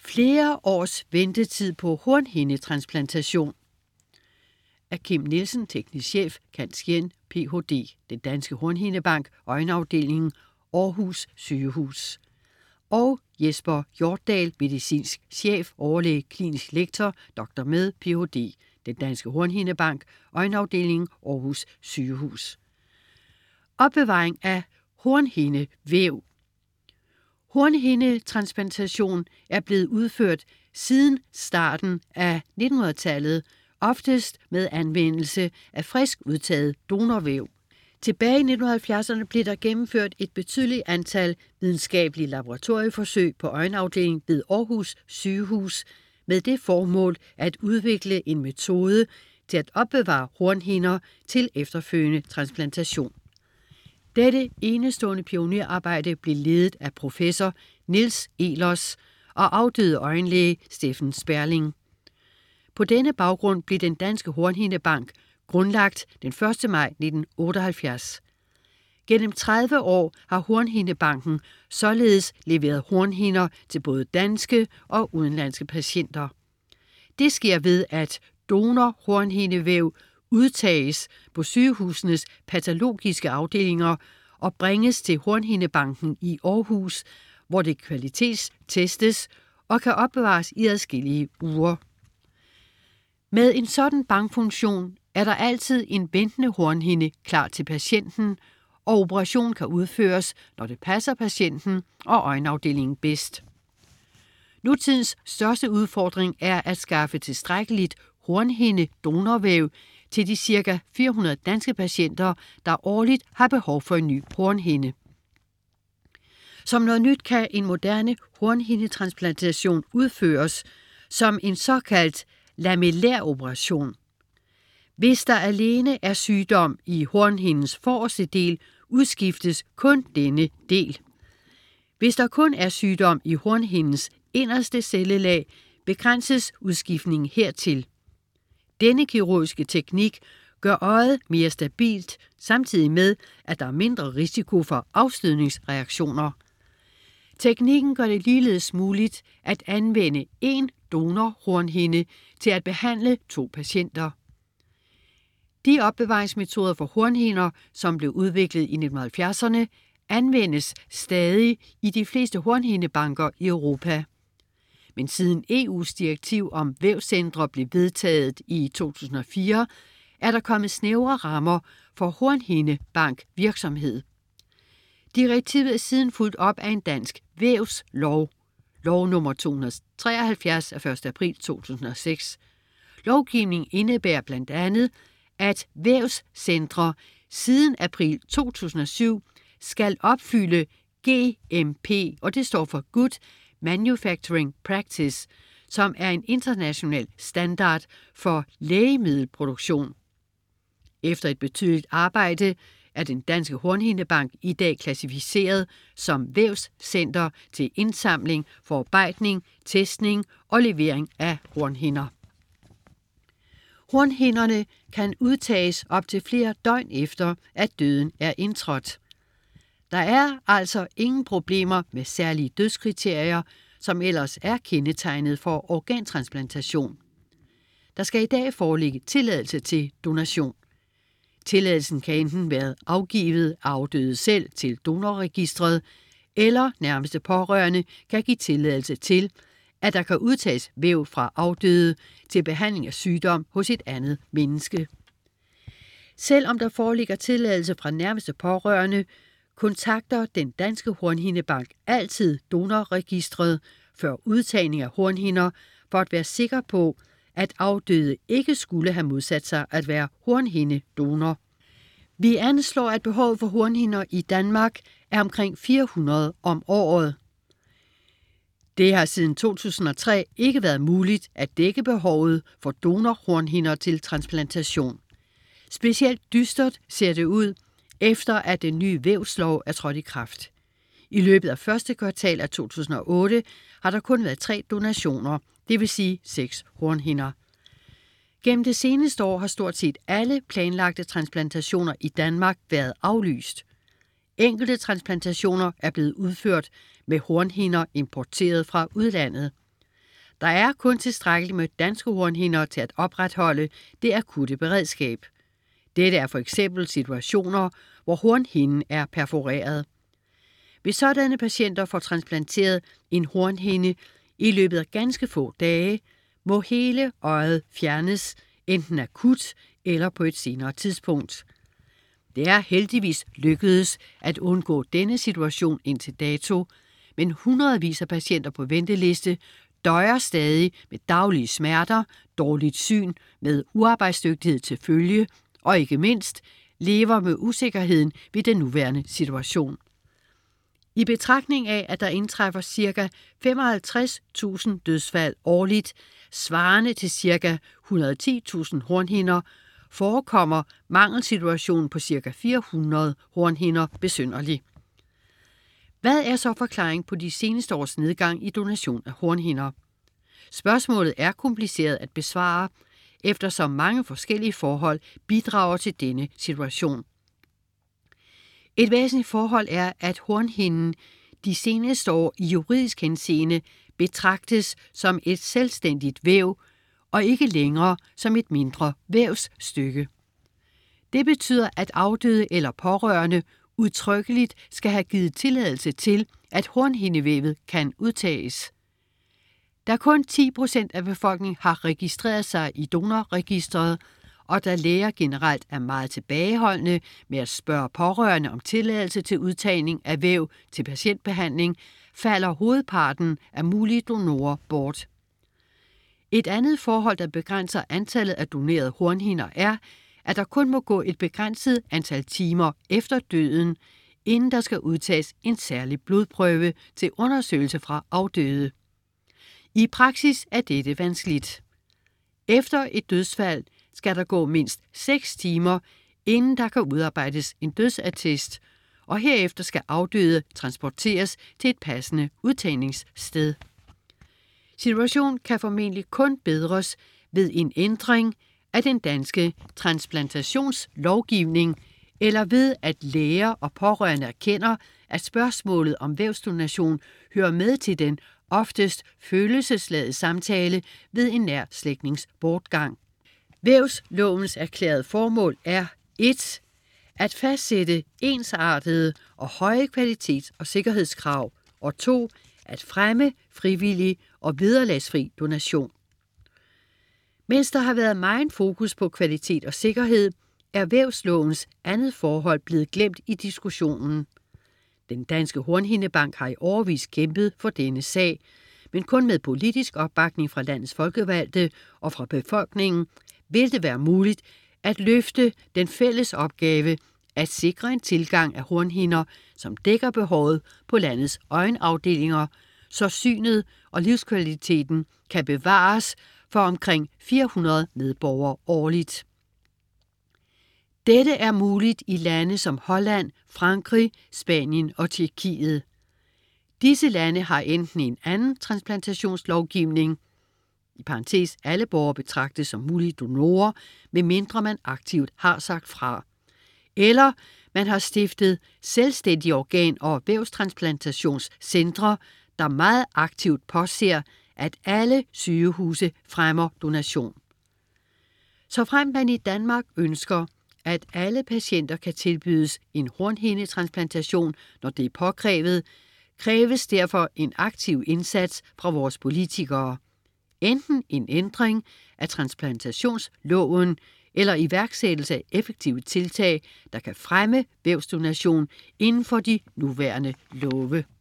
Flere års ventetid på hornhindetransplantation. Af Kim Nielsen, teknisk chef, cand. Scien, Ph.d., Den Danske Hornhindebank, Øjenafdelingen, Aarhus Sygehus. Og Jesper Hjortdal, medicinsk chef, overlæge, klinisk lektor, Dr. med, Ph.d., Den Danske Hornhindebank, Øjenafdelingen, Aarhus Sygehus. Opbevaring af hornhindevæv. Hornhindetransplantation er blevet udført siden starten af 1900-tallet, oftest med anvendelse af frisk udtaget donorvæv. Tilbage i 1970'erne blev der gennemført et betydeligt antal videnskabelige laboratorieforsøg på øjenafdelingen ved Aarhus Sygehus med det formål at udvikle en metode til at opbevare hornhinder til efterfølgende transplantation. Dette enestående pionerarbejde blev ledet af professor Niels Ehlers og afdøde øjenlæge Steffen Sperling. På denne baggrund blev den Danske Hornhindebank grundlagt den 1. maj 1978. Gennem 30 år har Hornhindebanken således leveret hornhinder til både danske og udenlandske patienter. Det sker ved, at donor-hornhindevæv udtages på sygehusenes patologiske afdelinger og bringes til Hornhindebanken i Aarhus, hvor det kvalitetstestes og kan opbevares i adskillige uger. Med en sådan bankfunktion er der altid en ventende hornhinde klar til patienten, og operationen kan udføres, når det passer patienten og øjenafdelingen bedst. Nutidens største udfordring er at skaffe tilstrækkeligt hornhinde-donorvæv til de ca. 400 danske patienter, der årligt har behov for en ny hornhinde. Som noget nyt kan en moderne hornhindetransplantation udføres som en såkaldt lamellær operation. Hvis der alene er sygdom i hornhindens forreste del, udskiftes kun denne del. Hvis der kun er sygdom i hornhindens inderste cellelag, begrænses udskiftningen hertil. Denne kirurgiske teknik gør øjet mere stabilt, samtidig med, at der er mindre risiko for afstødningsreaktioner. Teknikken gør det ligeledes muligt at anvende én donorhornhinde til at behandle 2 patienter. De opbevaringsmetoder for hornhinder, som blev udviklet i 1970'erne, anvendes stadig i de fleste hornhindebanker i Europa. Men siden EU's direktiv om vævscentre blev vedtaget i 2004, er der kommet snævre rammer for hornhindebankvirksomhed. Direktivet er siden fulgt op af en dansk vævslov, lov nummer 273 af 1. april 2006. Lovgivningen indebærer blandt andet, at vævscentre siden april 2007 skal opfylde GMP, og det står for Good Manufacturing Practice, som er en international standard for lægemiddelproduktion. Efter et betydeligt arbejde er den Danske Hornhindebank i dag klassificeret som vævscenter til indsamling, forarbejdning, testning og levering af hornhinder. Hornhinderne kan udtages op til flere døgn efter, at døden er indtrådt. Der er altså ingen problemer med særlige dødskriterier, som ellers er kendetegnet for organtransplantation. Der skal i dag foreligge tilladelse til donation. Tilladelsen kan enten være afgivet af afdøde selv til donorregistret, eller nærmeste pårørende kan give tilladelse til, at der kan udtages væv fra afdøde til behandling af sygdom hos et andet menneske. Selvom der foreligger tilladelse fra nærmeste pårørende, kontakter den Danske Hornhindebank altid donorregistret før udtagning af hornhinder for at være sikker på, at afdøde ikke skulle have modsat sig at være hornhindedonor. Vi anslår, at behovet for hornhinder i Danmark er omkring 400 om året. Det har siden 2003 ikke været muligt at dække behovet for donorhornhinder til transplantation. Specielt dystert ser det ud, efter at den nye vævslov er trådt i kraft. I løbet af første kvartal af 2008 har der kun været 3 donationer, det vil sige 6 hornhinder. Gennem det seneste år har stort set alle planlagte transplantationer i Danmark været aflyst. Enkelte transplantationer er blevet udført med hornhinder importeret fra udlandet. Der er kun tilstrækkeligt med danske hornhinder til at opretholde det akutte beredskab. Dette er for eksempel situationer, hvor hornhinden er perforeret. Hvis sådanne patienter får transplanteret en hornhinde i løbet af ganske få dage, må hele øjet fjernes, enten akut eller på et senere tidspunkt. Det er heldigvis lykkedes at undgå denne situation indtil dato, men hundredvis af patienter på venteliste døjer stadig med daglige smerter, dårligt syn, med uarbejdsdygtighed til følge og ikke mindst lever med usikkerheden ved den nuværende situation. I betragtning af, at der indtræffer ca. 55.000 dødsfald årligt, svarende til ca. 110.000 hornhinder, forekommer mangelsituationen på ca. 400 hornhinder besynderlig. Hvad er så forklaring på de seneste års nedgang i donation af hornhinder? Spørgsmålet er kompliceret at besvare, eftersom mange forskellige forhold bidrager til denne situation. Et væsentligt forhold er, at hornhinden de seneste år i juridisk henseende betragtes som et selvstændigt væv og ikke længere som et mindre vævsstykke. Det betyder, at afdøde eller pårørende udtrykkeligt skal have givet tilladelse til, at hornhindevævet kan udtages. Da kun 10% af befolkningen har registreret sig i donorregistret, og da læger generelt er meget tilbageholdende med at spørge pårørende om tilladelse til udtagning af væv til patientbehandling, falder hovedparten af mulige donorer bort. Et andet forhold, der begrænser antallet af donerede hornhinder, er, at der kun må gå et begrænset antal timer efter døden, inden der skal udtages en særlig blodprøve til undersøgelse fra afdøde. I praksis er dette vanskeligt. Efter et dødsfald skal der gå mindst 6 timer, inden der kan udarbejdes en dødsattest, og herefter skal afdøde transporteres til et passende udtagningssted. Situationen kan formentlig kun bedres ved en ændring af den danske transplantationslovgivning, eller ved at læger og pårørende erkender, at spørgsmålet om vævsdonation hører med til den oftest følelsesladede samtale ved en nær slægtnings bortgang. Vævslovens erklærede formål er 1. At fastsætte ensartede og høje kvalitets- og sikkerhedskrav, og 2. At fremme frivillig og vederlagsfri donation. Mens der har været meget fokus på kvalitet og sikkerhed, er vævslovens andet forhold blevet glemt i diskussionen. Den danske hornhindebank har i årevis kæmpet for denne sag, men kun med politisk opbakning fra landets folkevalgte og fra befolkningen vil det være muligt at løfte den fælles opgave at sikre en tilgang af hornhinder, som dækker behovet på landets øjenafdelinger, så synet og livskvaliteten kan bevares for omkring 400 medborgere årligt. Dette er muligt i lande som Holland, Frankrig, Spanien og Tjekkiet. Disse lande har enten en anden transplantationslovgivning, i parentes alle borgere betragtes som mulige donorer, medmindre man aktivt har sagt fra, eller man har stiftet selvstændige organ- og vævstransplantationscentre, der meget aktivt påser, at alle sygehuse fremmer donation. Såfremt man i Danmark ønsker, at alle patienter kan tilbydes en hornhindetransplantation, når det er påkrævet, kræves derfor en aktiv indsats fra vores politikere. Enten en ændring af transplantationsloven eller iværksættelse af effektive tiltag, der kan fremme vævsdonation inden for de nuværende love.